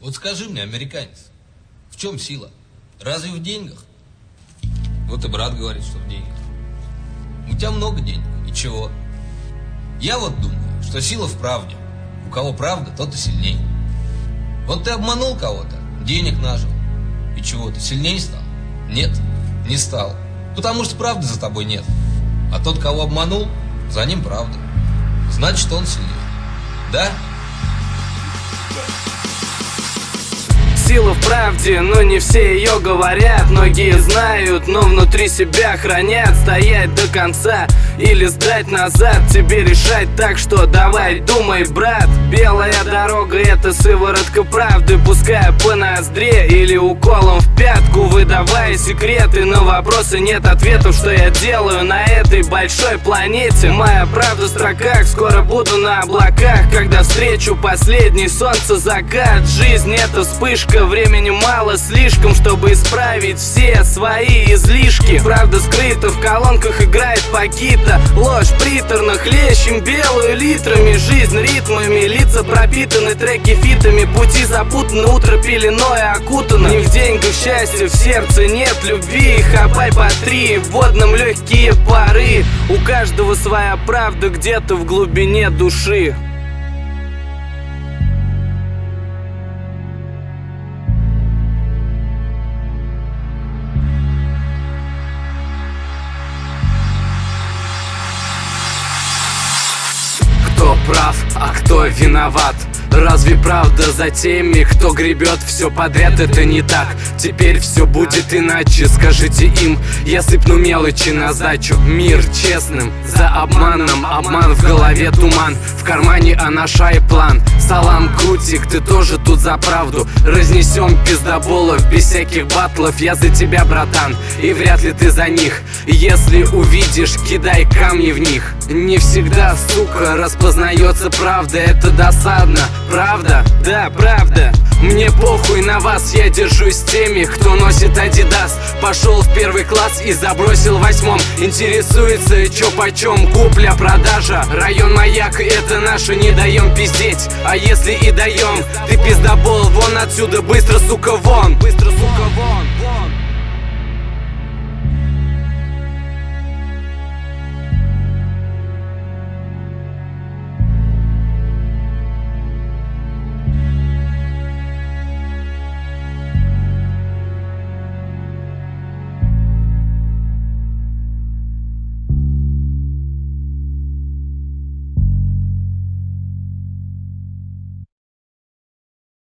Вот скажи мне, американец, в чем сила? Разве в деньгах? Вот и брат говорит, что в деньгах. У тебя много денег, и чего? Я вот думаю, что сила в правде. У кого правда, тот и сильней. Вот ты обманул кого-то, денег нажил. И чего, ты сильней стал? Нет, не стал. Потому что правды за тобой нет. А тот, кого обманул, за ним правда. Значит, он сильнее. Да? Сила в правде, но не все ее говорят. Многие знают, но внутри себя хранят. Стоять до конца или сдать назад, тебе решать, так что давай думай, брат. Белая дорога — это сыворотка правды, пускай по ноздре или уколом в пятку, выдавая секреты. На вопросы нет ответов, что я делаю на этой большой планете. Моя правда в строках, скоро буду на облаках, когда встречу последний солнцезакат. Жизнь — это вспышка, времени мало слишком, чтобы исправить все свои излишки. Правда скрыта в колонках, играет Пакита. Ложь приторно, хлещем белую литрами. Жизнь ритмами, лица пропитаны, треки фитами. Пути запутаны, утро пеленой окутано. Не в деньгах счастье, в сердце нет любви. Хапай по 3, в водном легкие пары. У каждого своя правда где-то в глубине души. Кто прав, а кто виноват? Разве правда за теми, кто гребет все подряд? Это не так, теперь все будет иначе. Скажите им, я сыпну мелочи на сдачу. Мир честным за обманом, обман в голове, туман в кармане, анаша и план. Салам, крутик, ты тоже тут за правду. Разнесем пиздоболов без всяких батлов. Я за тебя, братан, и вряд ли ты за них. Если увидишь, кидай камни в них. Не всегда, сука, распознается правда, это досадно. Правда? Да, правда. Мне похуй на вас, я держусь с теми, кто носит Адидас. Пошел в 1 класс и забросил в 8. Интересуется, чё почем, купля-продажа. Район Маяк, это наше, не даем пиздеть. А если и даем, ты пиздобол, вон отсюда, быстро, сука, вон. Быстро, сука, вон.